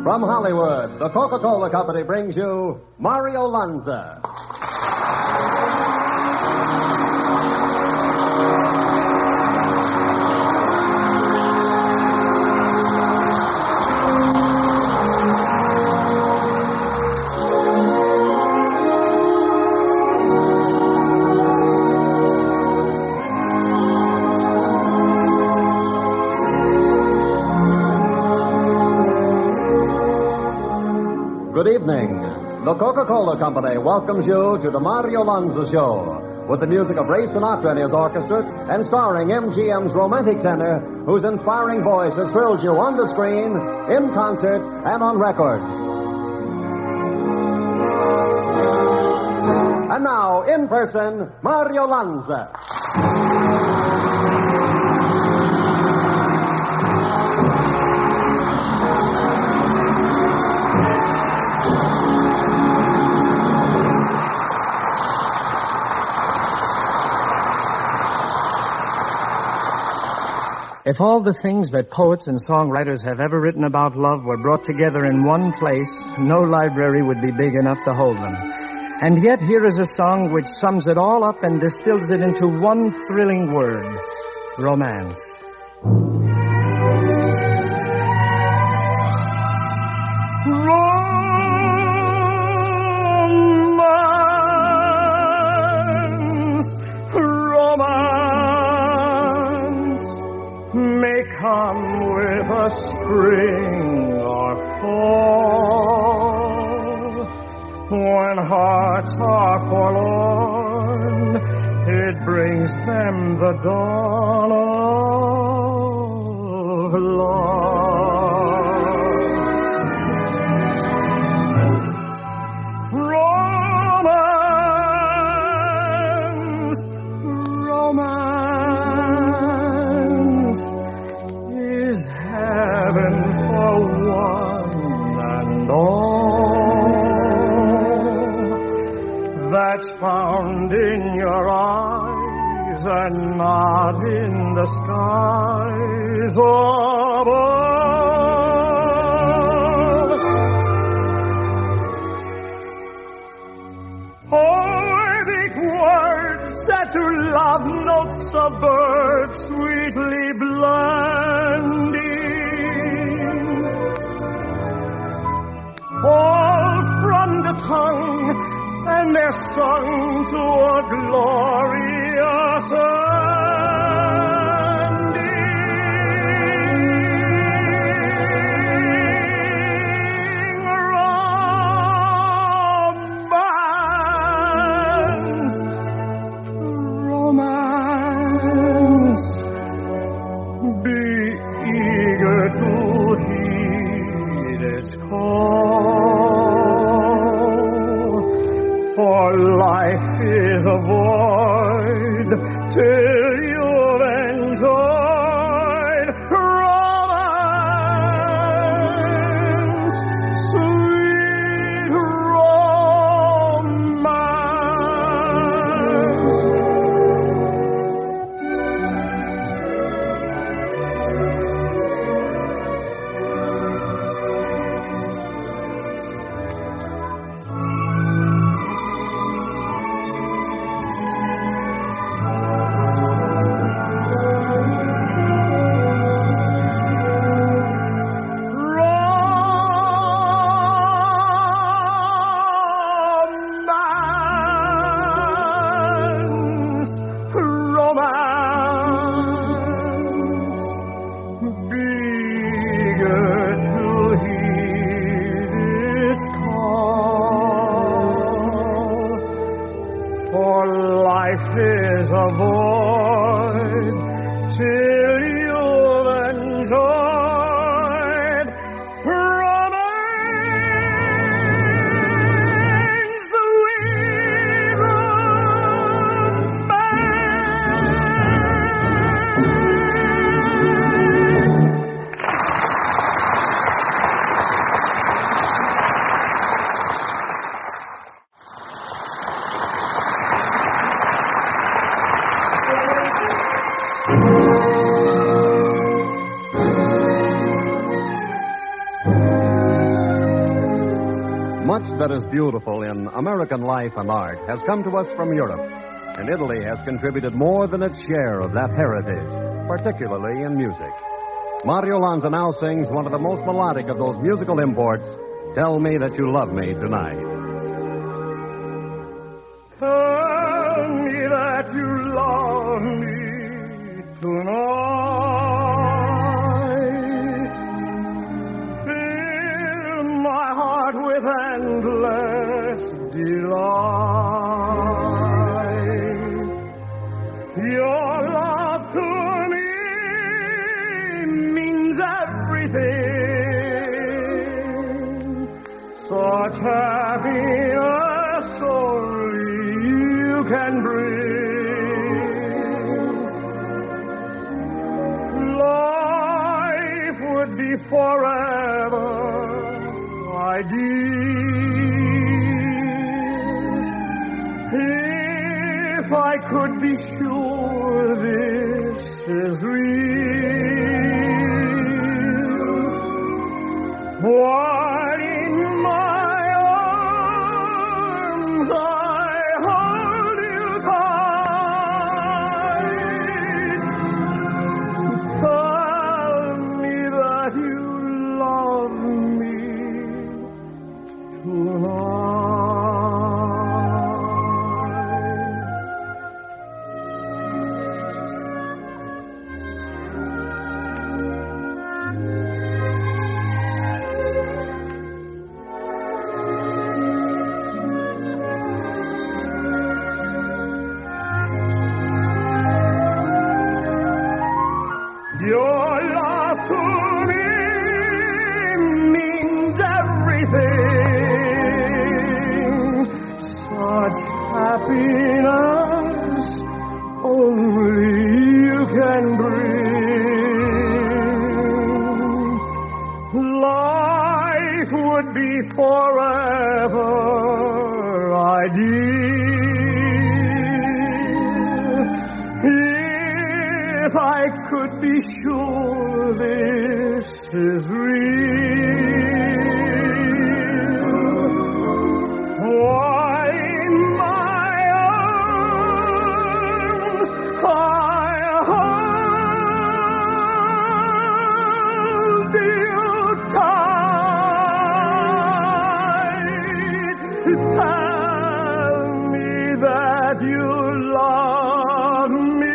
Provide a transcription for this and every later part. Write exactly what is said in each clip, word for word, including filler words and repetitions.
From Hollywood, the Coca-Cola Company brings you Mario Lanza. Good evening. The Coca-Cola Company welcomes you to the Mario Lanza Show with the music of Ray Sinatra and his orchestra and starring M G M's romantic tenor whose inspiring voice has thrilled you on the screen, in concert, and on records. And now, in person, Mario Lanza. If all the things that poets and songwriters have ever written about love were brought together in one place, no library would be big enough to hold them. And yet here is a song which sums it all up and distills it into one thrilling word: romance. Romance, romance may come with a spring or fall. When hearts are forlorn, it brings them the dawn of love. Romance, romance is heaven for one and all. That's found in your eyes and not in the skies above. Poetic words set to love notes of birds sweetly blending, all from the tongue, and they're sung to a glorious ending. Romance, romance, be eager to heed its call, for life is a void till you've enjoyed romance, sweet romance. much that is beautiful in American life and art has come to us from Europe, and Italy has contributed more than its share of that heritage, particularly in music. Mario Lanza now sings one of the most melodic of those musical imports, Tell Me That You Love Me Tonight. Tell me that you love me tonight. Fill my heart with endless delight. Your love to me means everything. Such happiness only you can bring. Life would be forever, my dear, if I could be sure this is real. While in my arms I hold you tight. Tell me that you love me tonight. Your love to me means everything. Such happiness only you can bring. Life would be forever, I dear, if I could be sure this is real. Why in my arms I hold you tight. Tell me that you love me.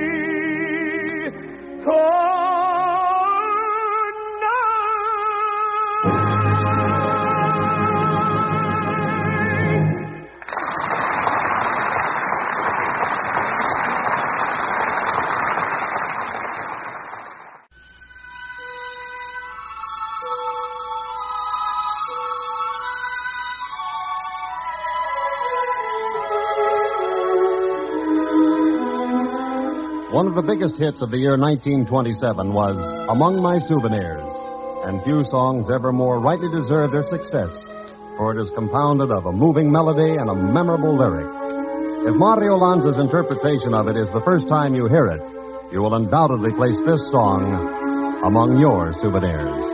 One of the biggest hits of the year nineteen twenty-seven was Among My Souvenirs, and few songs ever more rightly deserve their success, for it is compounded of a moving melody and a memorable lyric. If Mario Lanza's interpretation of it is the first time you hear it, you will undoubtedly place this song among your souvenirs.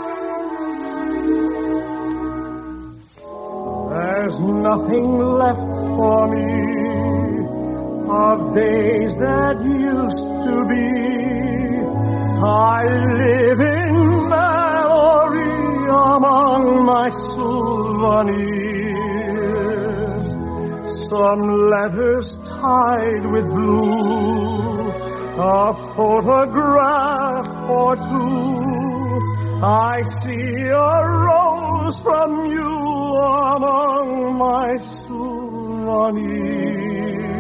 There's nothing left for me of days that used to be. I live in memory among my souvenirs. Some letters tied with blue, a photograph or two. I see a rose from you among my souvenirs.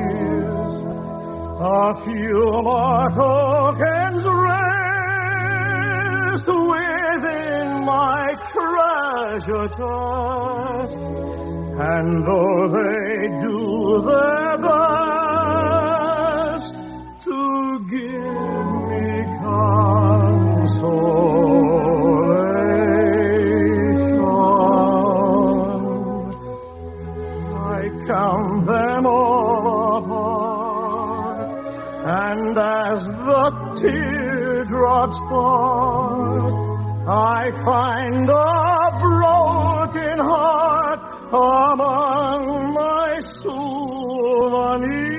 A few more tokens rest within my treasure chest, and though they do their best to give me consolation, I count them all apart. And as the teardrops start, I find a broken heart among my souvenirs.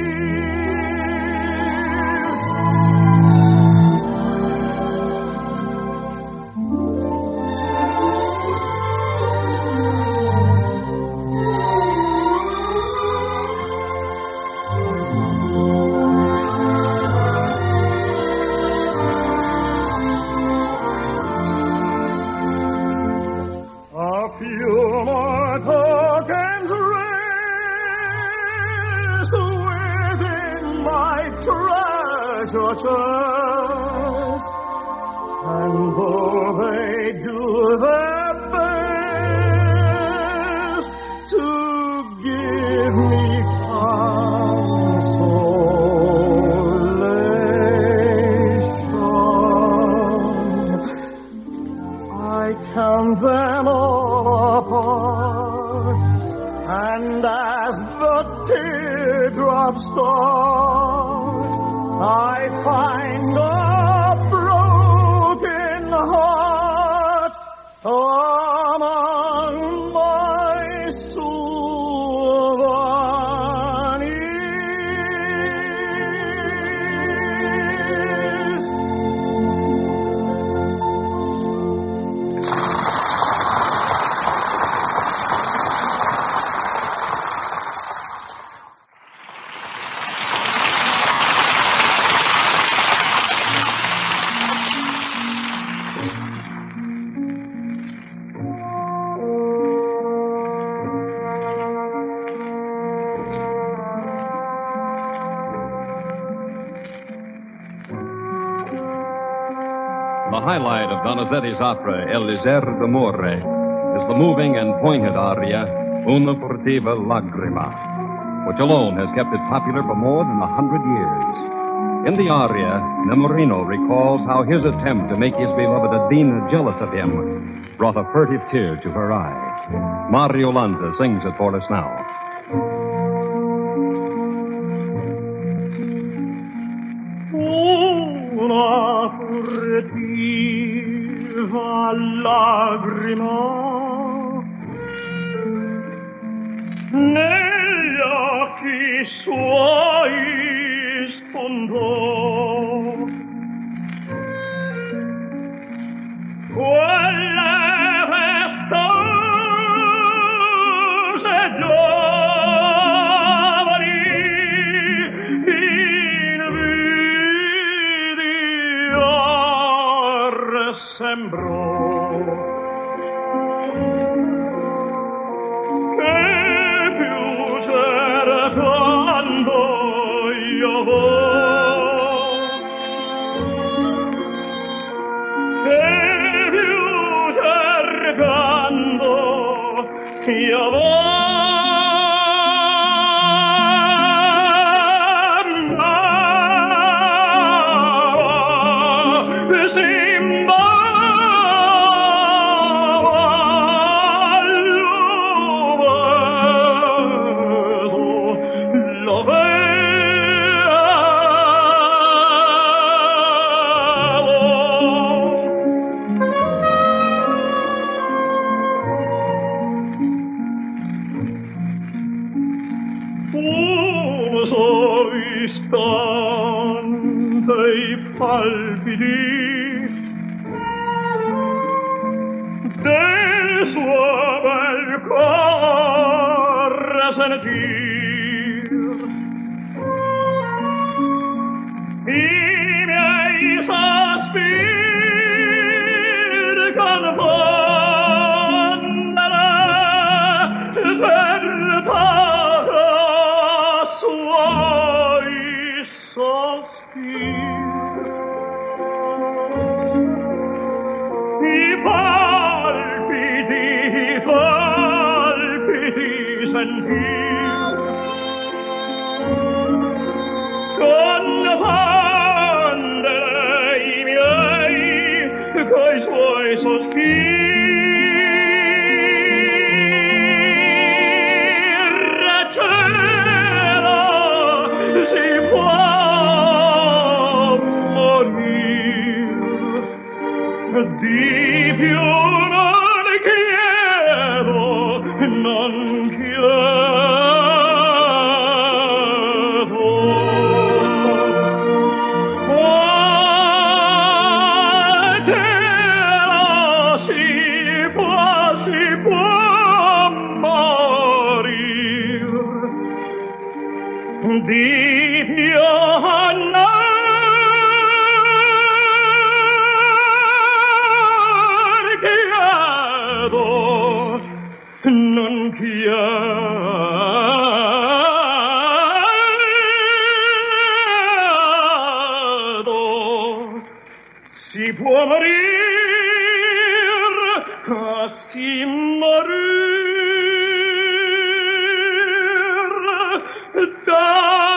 Chest, and though they do their best to give me consolation, I count them all apart, and as the teardrops start, I find a broken heart among my souvenirs. The highlight of Donizetti's opera, El Lisere d'Amore, is the moving and poignant aria, Una furtiva lagrima, which alone has kept it popular for more than a hundred years. In the aria, Nemorino recalls how his attempt to make his beloved Adina jealous of him brought a furtive tear to her eye. Mario Lanza sings it for us now. Una furtiva lagrima negli occhi suoi spuntò. Quelle festose giovani in vidior sembrò. Che più cercando io vo', che più cercando io vo'. Istante i palpiti del suo bel cuore sentir, i miei sospiri confondere per paura suoi sospiri, i palpiti, i palpiti sentir, confondere i miei coi suoi sospiri. Di più non chiedo, non così morir da